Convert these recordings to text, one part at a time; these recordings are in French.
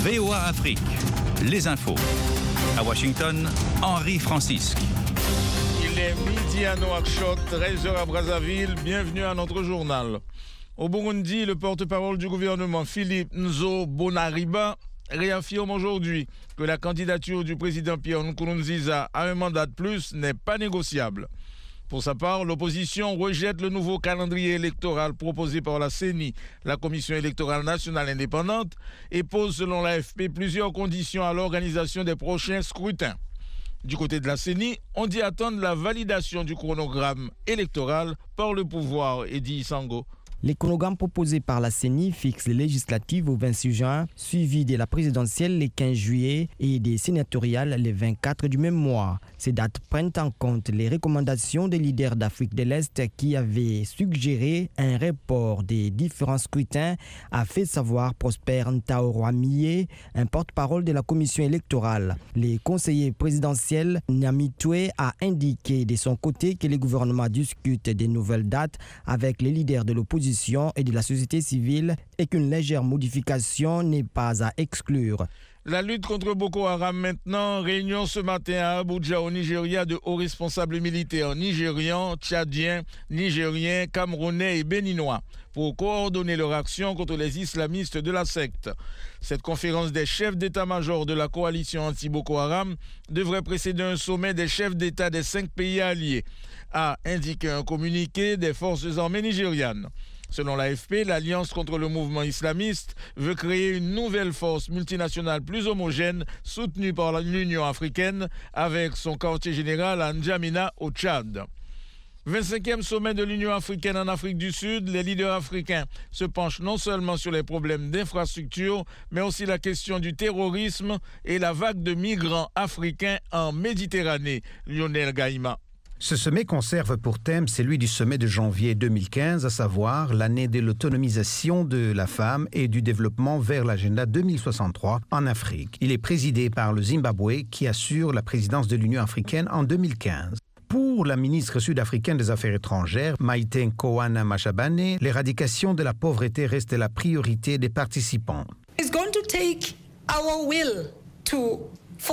VOA Afrique, les infos. À Washington, Henri Francisque. Il est midi à Nouakchott, 13h à Brazzaville. Bienvenue à notre journal. Au Burundi, le porte-parole du gouvernement, Philippe Nzobonariba, réaffirme aujourd'hui que la candidature du président Pierre Nkurunziza à un mandat de plus n'est pas négociable. Pour sa part, l'opposition rejette le nouveau calendrier électoral proposé par la CENI, la Commission électorale nationale indépendante, et pose selon l'AFP plusieurs conditions à l'organisation des prochains scrutins. Du côté de la CENI, on dit attendre la validation du chronogramme électoral par le pouvoir, Edi Sango. Les chronogrammes proposés par la CENI fixent les législatives au 26 juin, suivi de la présidentielle le 15 juillet et des sénatoriales le 24 du même mois. Ces dates prennent en compte les recommandations des leaders d'Afrique de l'Est qui avaient suggéré un report des différents scrutins, a fait savoir Prosper Ntaoroamie, un porte-parole de la commission électorale. Le conseiller présidentiel Nyamitwe a indiqué de son côté que le gouvernement discute des nouvelles dates avec les leaders de l'opposition et de la société civile et qu'une légère modification n'est pas à exclure. La lutte contre Boko Haram maintenant, réunion ce matin à Abuja au Nigeria de hauts responsables militaires nigérians, tchadiens, nigériens, camerounais et béninois pour coordonner leur action contre les islamistes de la secte. Cette conférence des chefs d'état-major de la coalition anti-Boko Haram devrait précéder un sommet des chefs d'État des 5 pays alliés, a indiqué un communiqué des forces armées nigérianes. Selon l'AFP, l'Alliance contre le mouvement islamiste veut créer une nouvelle force multinationale plus homogène soutenue par l'Union africaine avec son quartier général à N'Djamena au Tchad. 25e sommet de l'Union africaine en Afrique du Sud, les leaders africains se penchent non seulement sur les problèmes d'infrastructure, mais aussi la question du terrorisme et la vague de migrants africains en Méditerranée. Lionel Gaïma. Ce sommet conserve pour thème celui du sommet de janvier 2015, à savoir l'année de l'autonomisation de la femme et du développement vers l'agenda 2063 en Afrique. Il est présidé par le Zimbabwe qui assure la présidence de l'Union africaine en 2015. Pour la ministre sud-africaine des Affaires étrangères, Maite Nkoana Mashabane, l'éradication de la pauvreté reste la priorité des participants. It's going to take our will to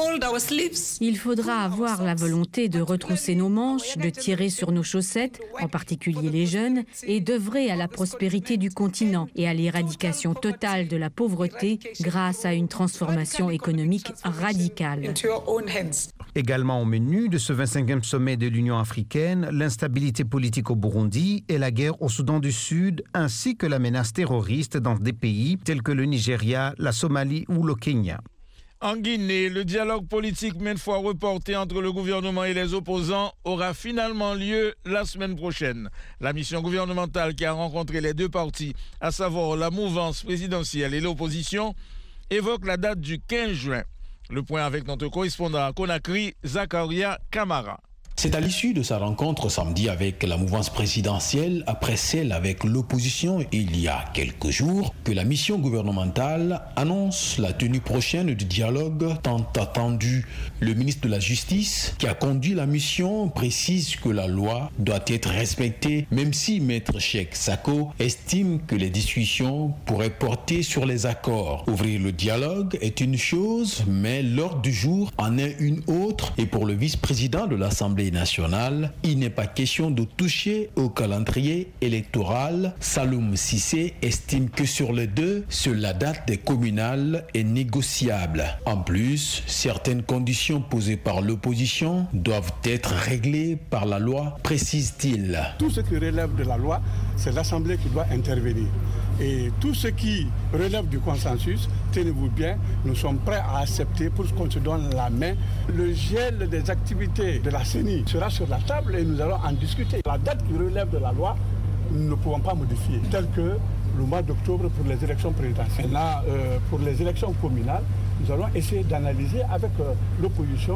Il faudra avoir la volonté de retrousser nos manches, de tirer sur nos chaussettes, en particulier les jeunes, et d'œuvrer à la prospérité du continent et à l'éradication totale de la pauvreté grâce à une transformation économique radicale. Également au menu de ce 25e sommet de l'Union africaine, l'instabilité politique au Burundi et la guerre au Soudan du Sud, ainsi que la menace terroriste dans des pays tels que le Nigeria, la Somalie ou le Kenya. En Guinée, le dialogue politique maintes fois reporté entre le gouvernement et les opposants aura finalement lieu la semaine prochaine. La mission gouvernementale qui a rencontré les deux partis, à savoir la mouvance présidentielle et l'opposition, évoque la date du 15 juin. Le point avec notre correspondant à Conakry, Zakaria Kamara. C'est à l'issue de sa rencontre samedi avec la mouvance présidentielle, après celle avec l'opposition il y a quelques jours, que la mission gouvernementale annonce la tenue prochaine du dialogue tant attendu. Le ministre de la Justice, qui a conduit la mission, précise que la loi doit être respectée, même si Maître Cheikh Sako estime que les discussions pourraient porter sur les accords. Ouvrir le dialogue est une chose, mais l'ordre du jour en est une autre, et pour le vice-président de l'Assemblée nationale, il n'est pas question de toucher au calendrier électoral. Saloum Cissé estime que sur les deux, seule la date des communales est négociable. En plus, certaines conditions posées par l'opposition doivent être réglées par la loi, précise-t-il. Tout ce qui relève de la loi, c'est l'Assemblée qui doit intervenir. Et tout ce qui relève du consensus, tenez-vous bien, nous sommes prêts à accepter pour qu'on se donne la main. Le gel des activités de la CENI sera sur la table et nous allons en discuter. La date qui relève de la loi, nous ne pouvons pas modifier, tel que le mois d'octobre pour les élections présidentielles. Là, pour les élections communales, nous allons essayer d'analyser avec l'opposition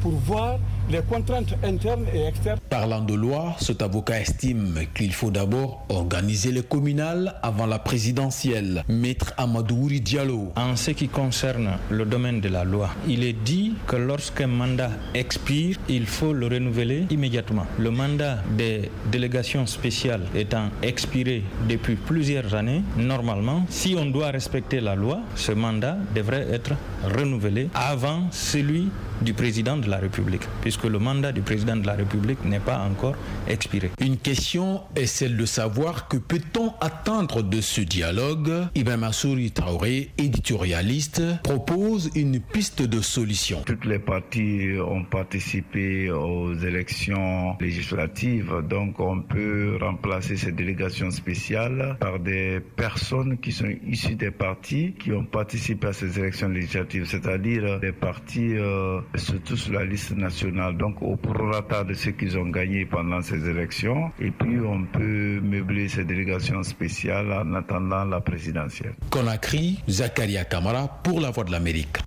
pour voir les contraintes internes et externes. Parlant de loi, cet avocat estime qu'il faut d'abord organiser les communales avant la présidentielle. Maître Amadouri Diallo. En ce qui concerne le domaine de la loi, il est dit que lorsqu'un mandat expire, il faut le renouveler immédiatement. Le mandat des délégations spéciales étant expiré depuis plusieurs années, normalement, si on doit respecter la loi, ce mandat devrait être renouvelé avant celui du président de la République, puisque le mandat du président de la République n'est pas encore expiré. Une question est celle de savoir que peut-on attendre de ce dialogue. Ibn Massouri Traoré, éditorialiste, propose une piste de solution. Toutes les parties ont participé aux élections législatives, donc on peut remplacer ces délégations spéciales par des personnes qui sont issues des partis qui ont participé à ces élections législatives, c'est-à-dire des partis surtout sur la liste nationale, donc au prorata de ceux qu'ils ont gagné pendant ces élections, et puis on peut meubler ces délégations spéciales en attendant la présidentielle. Conakry, Zakaria Kamara pour La Voix de l'Amérique.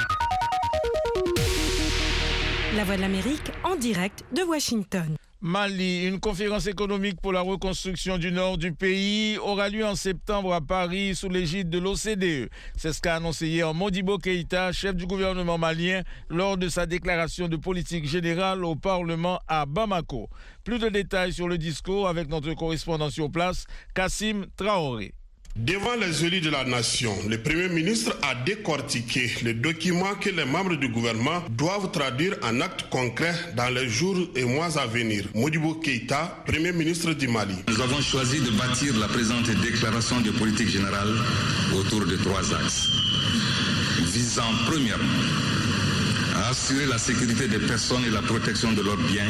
La Voix de l'Amérique en direct de Washington. Mali, une conférence économique pour la reconstruction du nord du pays aura lieu en septembre à Paris sous l'égide de l'OCDE. C'est ce qu'a annoncé hier Modibo Keïta, chef du gouvernement malien, lors de sa déclaration de politique générale au Parlement à Bamako. Plus de détails sur le discours avec notre correspondant sur place, Kassim Traoré. Devant les élus de la nation, le Premier ministre a décortiqué le document que les membres du gouvernement doivent traduire en actes concrets dans les jours et mois à venir. Modibo Keïta, Premier ministre du Mali. Nous avons choisi de bâtir la présente déclaration de politique générale autour de 3 axes, visant premièrement à assurer la sécurité des personnes et la protection de leurs biens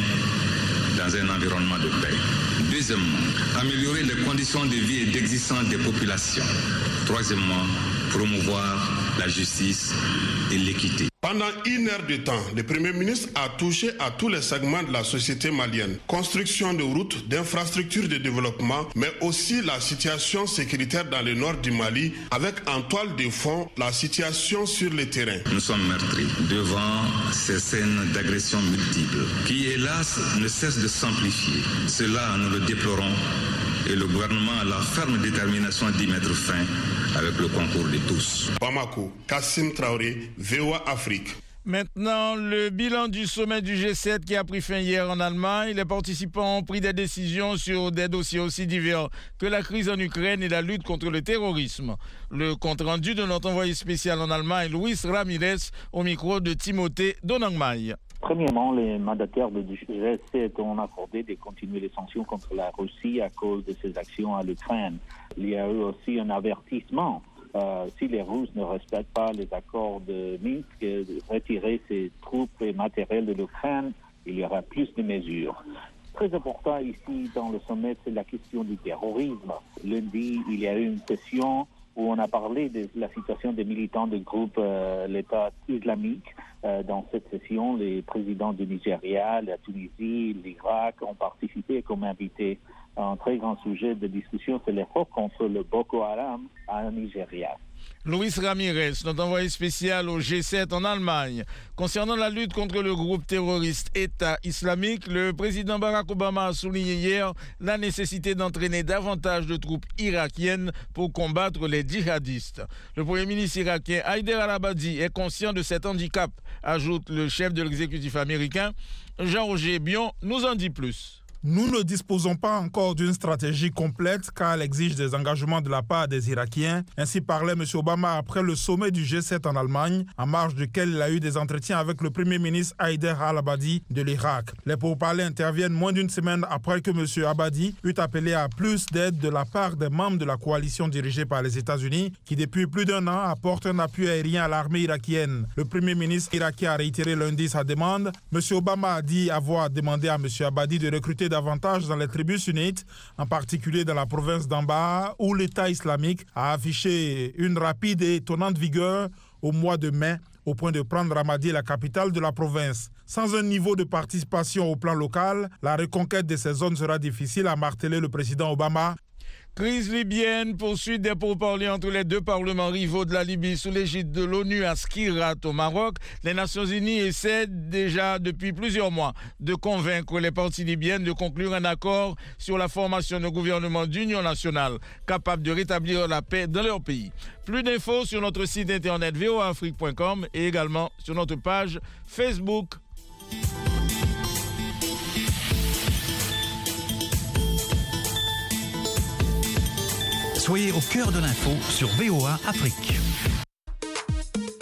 dans un environnement de paix. Deuxièmement, améliorer les conditions de vie et d'existence des populations. Troisièmement, promouvoir la justice et l'équité. Pendant 1 heure de temps, le Premier ministre a touché à tous les segments de la société malienne. Construction de routes, d'infrastructures de développement, mais aussi la situation sécuritaire dans le nord du Mali, avec en toile de fond la situation sur le terrain. Nous sommes meurtris devant ces scènes d'agression multiples, qui hélas ne cessent de s'amplifier. Cela, nous le déplorons, et le gouvernement a la ferme détermination d'y mettre fin avec le concours de tous. Bamako, Kassim Traoré, VOA Afrique. Maintenant, le bilan du sommet du G7 qui a pris fin hier en Allemagne. Les participants ont pris des décisions sur des dossiers aussi divers que la crise en Ukraine et la lutte contre le terrorisme. Le compte-rendu de notre envoyé spécial en Allemagne, Luis Ramirez, au micro de Timothée Donangmai. Premièrement, les mandataires du G7 ont accordé de continuer les sanctions contre la Russie à cause de ses actions à l'Ukraine. Il y a eu aussi un avertissement. Si les Russes ne respectent pas les accords de Minsk, de retirer ses troupes et matériel de l'Ukraine, il y aura plus de mesures. Très important ici dans le sommet, c'est la question du terrorisme. Lundi, il y a eu une session où on a parlé de la situation des militants du groupe l'État islamique. Dans cette session, les présidents du Nigeria, la Tunisie, l'Irak ont participé comme invités. Un très grand sujet de discussion, c'est l'effort contre le Boko Haram en Nigeria. Luis Ramirez, notre envoyé spécial au G7 en Allemagne. Concernant la lutte contre le groupe terroriste État islamique, le président Barack Obama a souligné hier la nécessité d'entraîner davantage de troupes irakiennes pour combattre les djihadistes. Le premier ministre irakien Haider al-Abadi est conscient de cet handicap, ajoute le chef de l'exécutif américain. Jean-Roger Bion nous en dit plus. Nous ne disposons pas encore d'une stratégie complète car elle exige des engagements de la part des Irakiens. Ainsi parlait M. Obama après le sommet du G7 en Allemagne, en marge duquel il a eu des entretiens avec le Premier ministre Haider al-Abadi de l'Irak. Les pourparlers interviennent moins d'une semaine après que M. Abadi eut appelé à plus d'aide de la part des membres de la coalition dirigée par les États-Unis qui depuis plus d'1 an apportent un appui aérien à l'armée irakienne. Le Premier ministre irakien a réitéré lundi sa demande. M. Obama a dit avoir demandé à M. Abadi de recruter davantage dans les tribus sunnites, en particulier dans la province d'Anbar, où l'État islamique a affiché une rapide et étonnante vigueur au mois de mai, au point de prendre Ramadi, la capitale de la province. Sans un niveau de participation au plan local, la reconquête de ces zones sera difficile, a martelé le président Obama. Crise libyenne, poursuite des pourparlers entre les deux parlements rivaux de la Libye sous l'égide de l'ONU à Skirat au Maroc. Les Nations Unies essaient déjà depuis plusieurs mois de convaincre les parties libyennes de conclure un accord sur la formation d'un gouvernement d'union nationale capable de rétablir la paix dans leur pays. Plus d'infos sur notre site internet voaafrique.com et également sur notre page Facebook. Soyez au cœur de l'info sur VOA Afrique.